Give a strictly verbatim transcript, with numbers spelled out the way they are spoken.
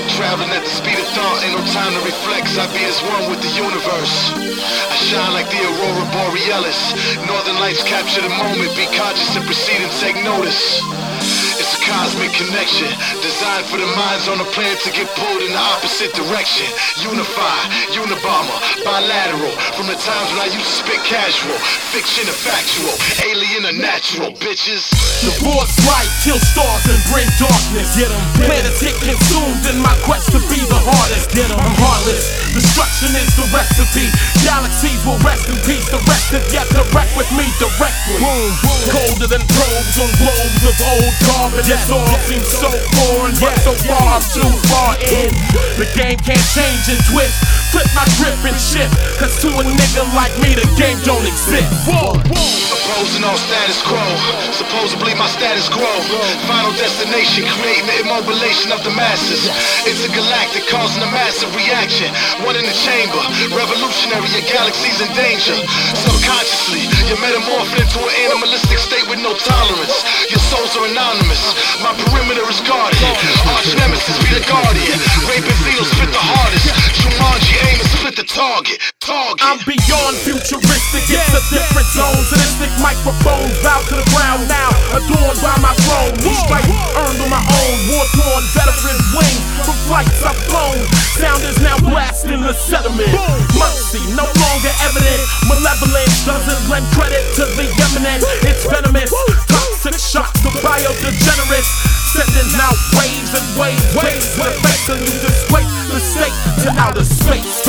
Traveling at the speed of thought, ain't no time to reflex. I be as one with the universe. I shine like the aurora borealis. Northern lights capture the moment. Be conscious and proceed and take notice. It's a cosmic connection, designed for the minds on the planet to get pulled in the opposite direction. Unify, Unabomber, bilateral. From the times when I used to spit casual, fiction and factual, alien or natural, bitches. Divorce light, kill stars and bring darkness. Get 'em. Planets get consumed in my quest to be the hardest. Get 'em. I'm heartless, destruction is the recipe. Galaxies will rest in peace, the rest have yet to wreck with me directly. Boom, boom. Colder than probes on globes of old carbon. This all seems so foreign, but so far I'm too far in. The game can't change and twist. Flip my grip and shift, cause to a nigga like me the game don't exist. Whoa, whoa. Opposing all status quo, supposedly my status quo. Final destination, creating the immobilization of the masses. Intergalactic, causing a massive reaction. One in the chamber, revolutionary, your galaxy's in danger. Subconsciously, you're metamorphing into an animalistic state with no tolerance. Your souls are anonymous, my perimeter is guarded. Arch nemesis be the guardian. Raping Beatles spit the hardest. Jumanji aim and split the target. Target. I'm beyond futuristic, it's a different zone. Sadistic microphone, bow to the ground now. Adorned by my throne, new strike earned on my own. War-torn veteran wing from flights I've flown. Sound is now blasting the sediment. Mercy no longer evident. Malevolence doesn't lend credit to the eminent. It's venomous, toxic shocks to biodegenerates. Sending out waves and waves, waves with a face, and you disgrace the state to outer space.